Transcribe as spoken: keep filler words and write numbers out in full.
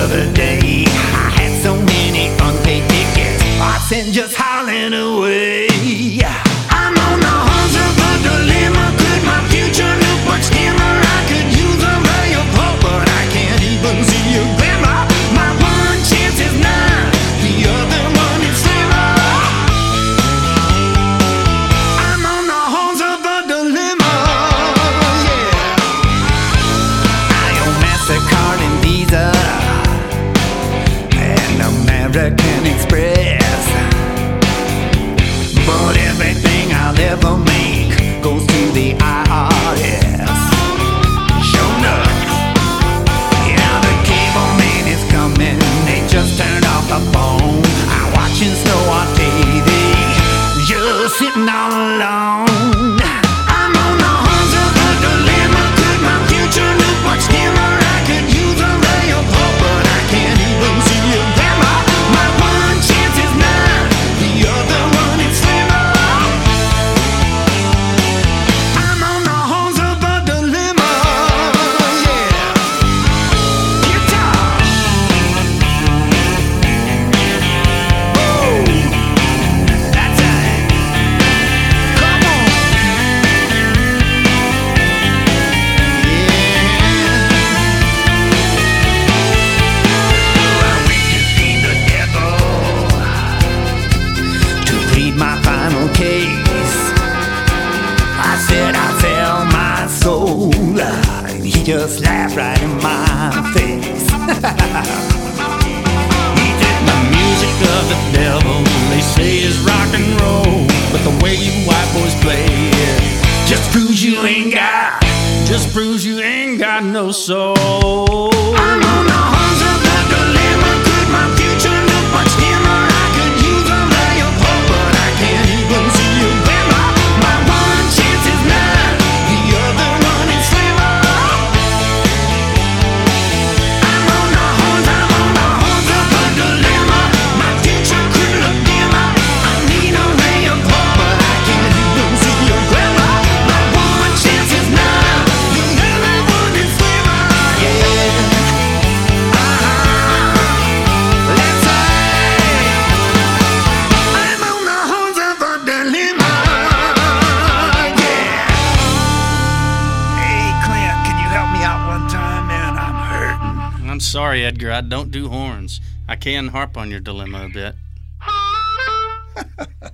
other day, I had so many unpaid tickets, I sent just howling away. I'm on the horns of a dilemma. Could my future look much dimmer? I could use a ray of hope, but I can't even see a glimmer. My one chance is nine, the other one is slimmer. I'm on the horns of a dilemma, yeah. I own MasterCard and Visa and American Express, but everything I'll ever make goes to the I R S. Sure enough, yeah, the cable man is coming. They just turned off the phone. I'm watching snow on T V, just sitting all alone. I'm on the horns of a dilemma. Could my future look much dimmer? I could use a ray of hope, but I can't even see a glimmer. My one chance is nine, the other one is slimmer. I'm on the horns of a dilemma, yeah. Guitar. Woo. That's it. Come on. Yeah. I went to see the devil to plead my final case. I said I sell my soul, and he just laughed right in my face. He did the music of the devil, they say is rock and roll, but the way you white boys play it just proves you ain't got, just proves you ain't got no soul. I'm on the horns of a dilemma. Could my future look much dimmer? I could use a ray of hope, but I can't even see a glimmer. My one chance is nine, the other one is slimmer. I'm on the horns, I'm on the horns of a dilemma. My future could look dimmer. I need a ray of hope, but I can't even see a glimmer. My one chance is nine, the other one is slimmer. Yeah. Uh-huh. Let's say I'm on the horns of a dilemma. Yeah. Hey, Clint, can you help me out one time, man? I'm hurting. I'm sorry, Edgar. I don't do horns. I can harp on your dilemma a bit.